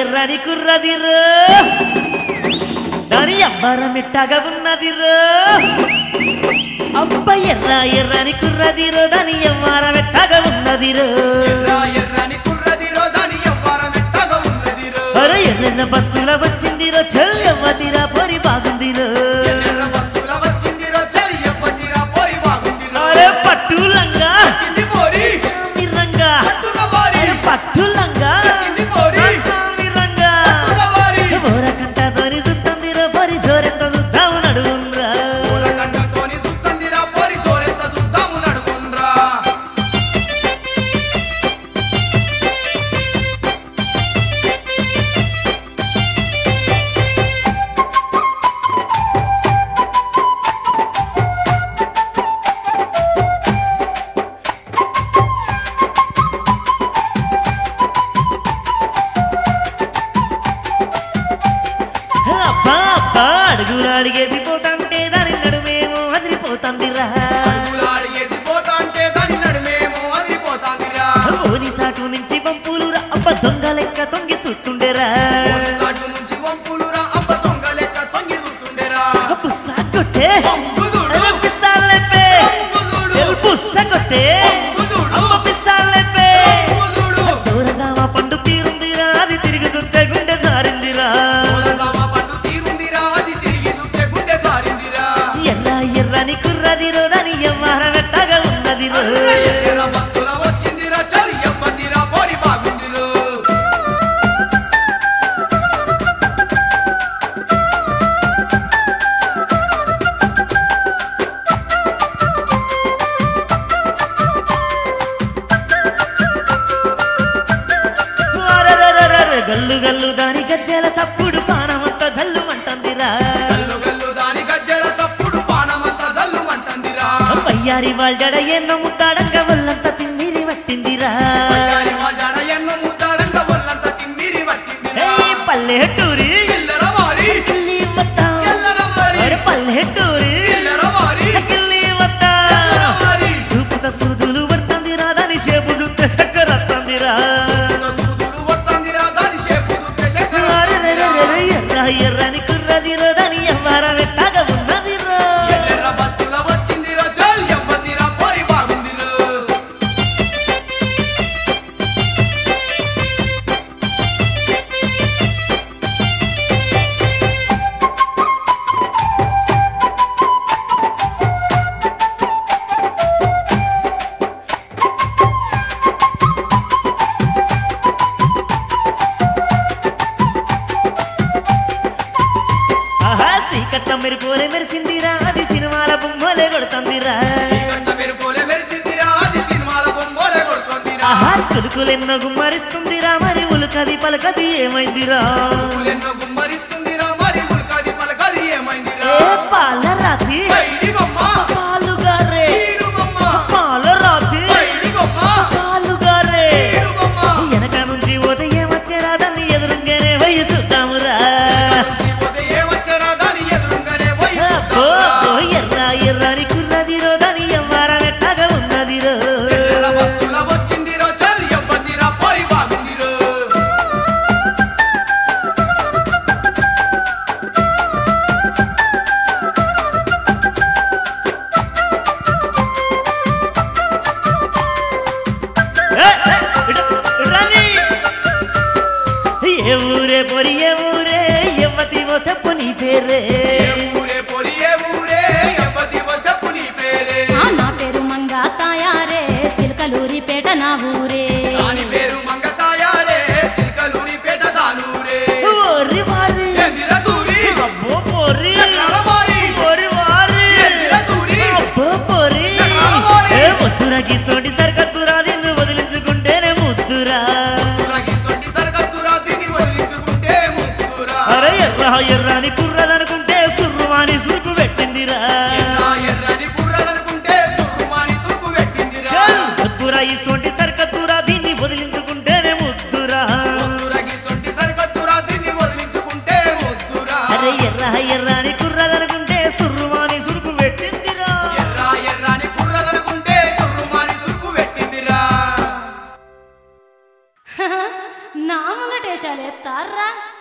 ఎర్రని కుర్రదిరో దాని అబ్బరం ఎట్టగా ఉన్నదిరో అబ్బ ఎర్రని కుర్రదిరో దాని అవ్వారం ఎట్టగా ఉన్నదిరో అరే ఎర్రన్న బస్సుల వచ్చిందిరో చెల్లెవ్వదిరా పొరి బాగుందిరో అరే పట్టులంగా పట్టులంగా ఓరకంట తోని చూస్తుందిరో పొరి జోరెంత చూద్దాము నడువుండ్రా అడుగులు అడిగేసి పోతాంటే దాని నడుమేమో అదిరిపోతాందిరా ఓని సాటు నుంచి పంపులురా అబ్బ దొంగ లెక్క తొంగి చూస్తుండేరా పుస్సా కొట్టే పిస్తాలెప్పే పుస్స కొట్టే అమ్మ పిస్తాలెప్పే దూరదామా పండు తీరుందిరా అది తిరిగి చూస్తే గుండె జారిందిరా ఎర్రని కుర్రదిరో దాని ఎవ్వారం ఎట్టగా ఉన్నదిరో గల్లు గల్లు దాని గజ్జల తప్పుడు పానమంత జల్లు మంటందిరా పయ్యారి వాళ్ళ ఎన్నో ముద్దాడంగా వల్లంత తిమ్మిరి పట్టిందిరా పల్లెటూరి కిల్లి వత్తా పల్లెటూరి కిల్లి వత్తా చూపుత సూదులు పడుతుందిరా దాని షేపు చూస్తే చక్కర వస్తుందిరా ఎర్రని కుర్రదిరో దాని ఎవ్వారం ఎట్టగా ఉన్నదిరో మీరు పోలే మెరిసిందిరా అది సినిమాల బొమ్మలే కొడుతుందిరా తులుకులెన్నో గుమ్మరిస్తుందిరా మరి ఉలుకది పలకది ఏమైందిరా పాల రాతి పాలుగారే పాల రాతి పాలుగారే వెనక నుంచి పోతే ఏమొచ్చారా దాన్ని ఎదురుగానే పోయి చూద్దామురా ఎర్రని కుర్రదిరో దాని ఎవ్వారం ఎట్టగా ఉన్నదిరో ఏ ఊరే పొరి ఏ ఊరే ఎవ్వతివో చెప్పు నీ పేరే నా పేరు మంగా తాయారే సిల్కలూరిపేట నా ఊరే ఓరి వారి అబ్బో పోరి ఓరి వారి అబ్బో పోరి ముద్దురా గిసోటి సరికత్తురా నిన్ను వదిలించుకుంటేనే ముద్దురా అరే ఎర్రని కుర్రదనుకుంటే సుర్రుమాని సురుకు పెట్టిందిరా ముద్దురా ఈ సోటి సరికత్తురా వేషాలెత్తారా